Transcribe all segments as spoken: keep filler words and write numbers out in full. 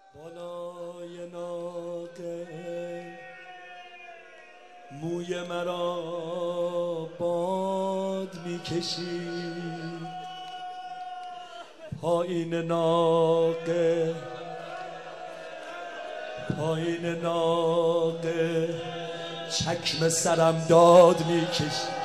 بالای ناقه موی مرا باد میکشید، پایین ناقه پایین ناقه چکم سرم داد میکشید.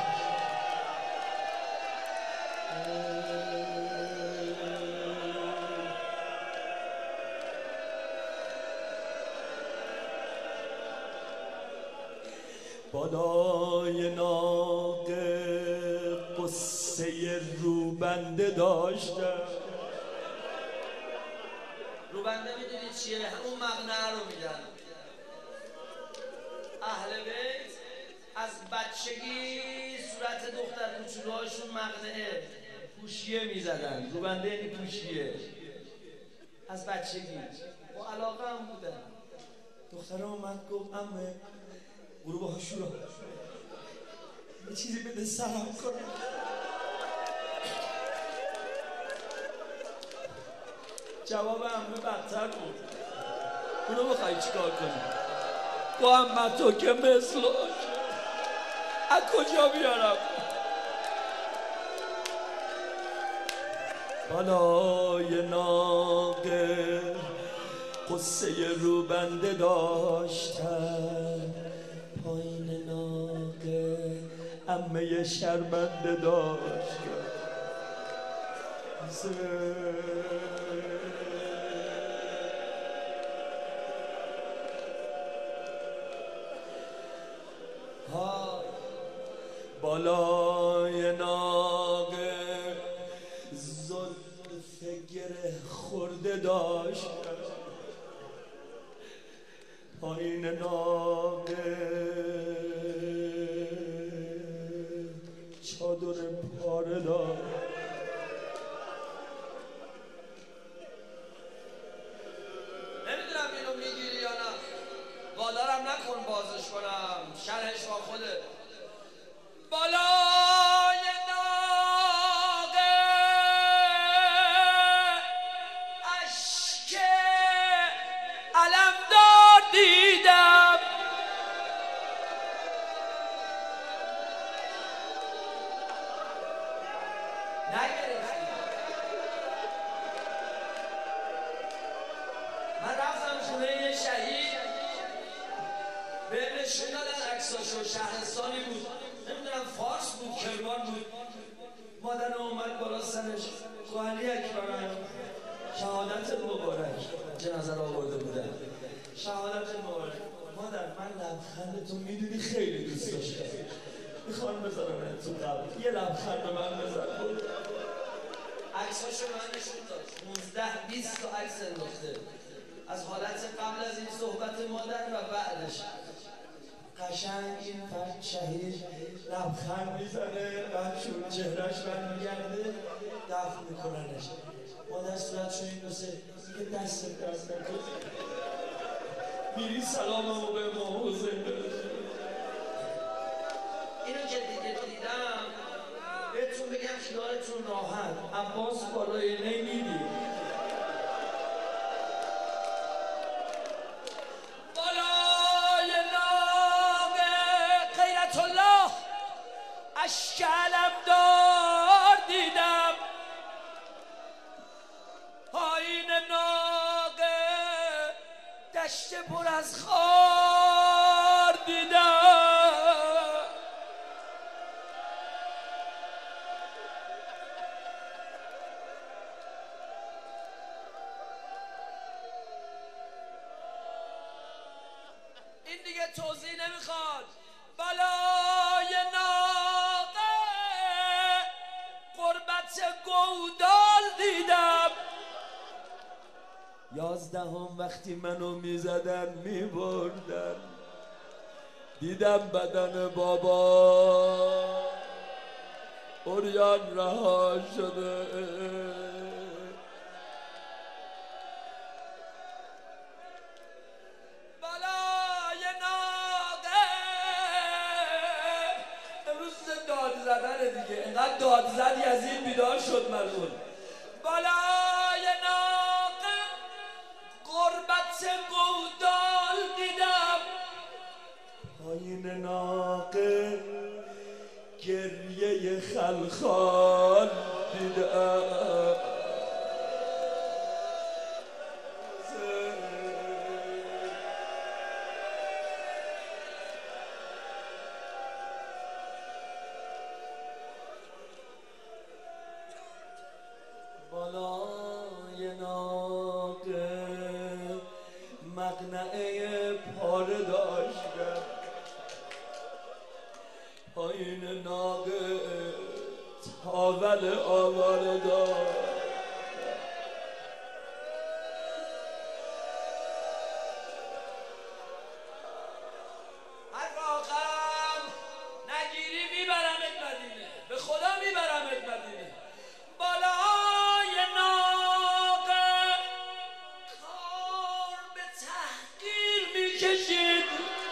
بالای ناقه قصه روبنده داشتم. روبنده میدونی چیه؟ همون مقنعه رو میدن. اهل بیت از بچگی صورت دختر کوچولوهاشون مقنعه پوشیه میزدن. روبنده یعنی پوشیه از بچگی. با علاقه هم بودن. دختره اومد گفت عمه گروه هاشورا یه چیزی بده سلام کنم. جواب عمه بدتر بود. اونو بخوایی چیکار کنی؟ با عمه تو که مثل از کجا بیارم؟ بالای ناقه قصه روبنده داشتم، پایین ناقه عمه شرمنده داشتم. بالای ناقه زلف گره خورده داشتم، پایین ناقه چادر پاره داشت. نمیدونم اینو میگیری یا نه. والارم نکن بازش کنم، شرحش با خوده. بالای ناقه اشک علمدار دیدم، نگرفتی. من رفتم خونه یه شهید به نشون دادن عکساشو. شهرستانی بود، نمیدونم فارس بود کرمان بود. مادر اومد بالا سرش گفت علی اکبرم شهادت مبارک. جنازه رو آورده بودن. شهادت مبارک. مادر من لبخند تو میدونی خیلی دوست داشتم، میخوام بذارم تو قبل یه لبخند به من بزن بود. عکساشو من نشون داد. پونزده بیست تا عکس انداخته از حالت قبل از این صحبت مادر و بعدش. قشنگ این فرد شهید لبخند میزنه، بعد چون چهرش برمیگرده دفن میکننش. مادر صورتشو این دوسته دیگه دست دست نکن، میری سلاممو به ما حسین برسون. اینو که دیگه دیدم بهتون بگم خیالتون راحت. عباس بالای نمیدی. اشک علمدار دیدم، پایین ناقه دشت پر از خار دیدم. این دیگه توضیح نمیخواد. بالای ناقه قربت گودال دیدم. یازدهم وقتی منو میزدن میبردن، دیدم بدن بابا عریان رها شده. بالای ناقه امروز داد زدن دیگه. اینقدر داد زدی از این بیدار شد ملعون. بالای ناقه قربت ناقه گریه خلخال دیدم بالای ناقه مقنعه پاره داشتم پایین ناقه تاول آواره داشت هر آخرم نگیری میبرمت مدینه به خدا میبرمت مدینه بالای ناقه کار به تحقیر میکشید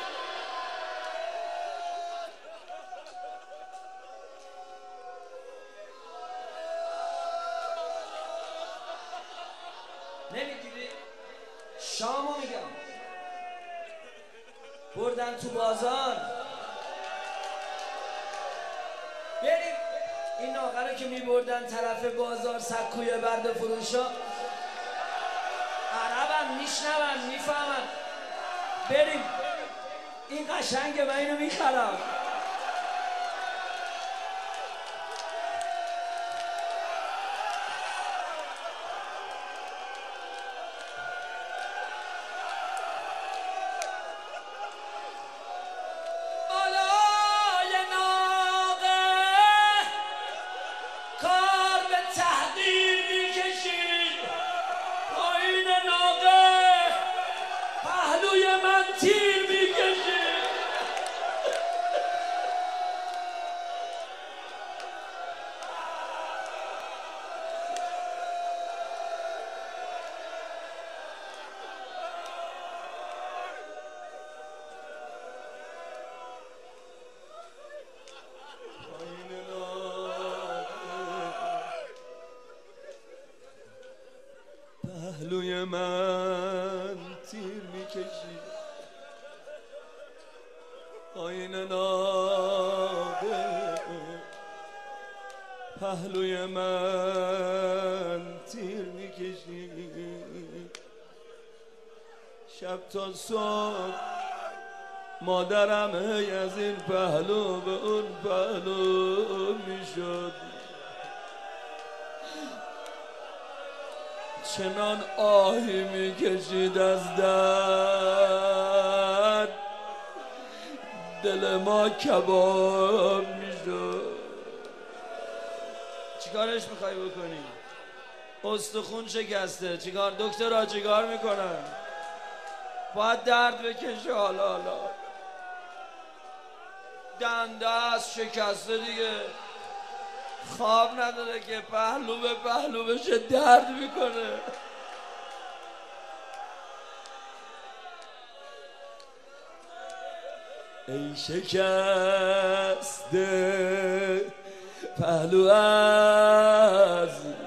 نمیگیری؟ شامو میگم بردن تو بازار بریم این ناقه رو که میبردن طرف بازار سکوی برد فروشا عربم میشنون میفهمن بریم این قشنگه من اینو میخرم تیر میکشه پهلوی من تیر میکشی آین ناقه پهلوی من تیر میکشی شب تا صبح مادرم هی از این پهلو به اون پهلو میشد چنان آهی میکشید از درد دل ما کباب میشد چیکارش میخوای بکنی؟ استخون شکسته چیکار دکترها چیکار میکنن؟ باید درد بکشه حالا حالا دنده است شکسته دیگه خواب نداره که پهلو به پهلو بشه درد میکنه ای شکسته پهلو از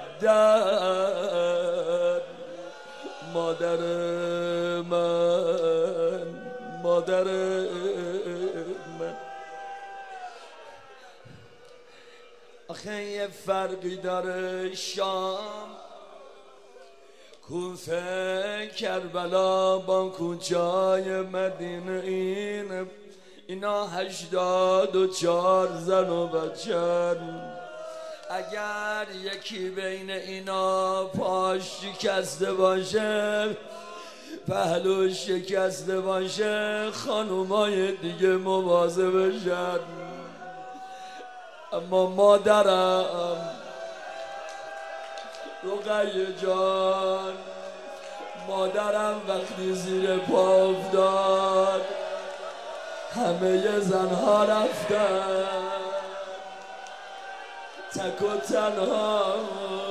درد مادر من مادر من آخه یه فرقی داره شام کوفه کربلا با کوچای مدینه این اینا هشتاد و چار زن و بچن اگر یکی بین اینا پاش شکسته باشه پهلوش شکسته باشه خانومای دیگه مواظب بشن اما مادرم رقیه جان مادرم وقتی زیر پا افتاد همه زنها رفتن تک و تنها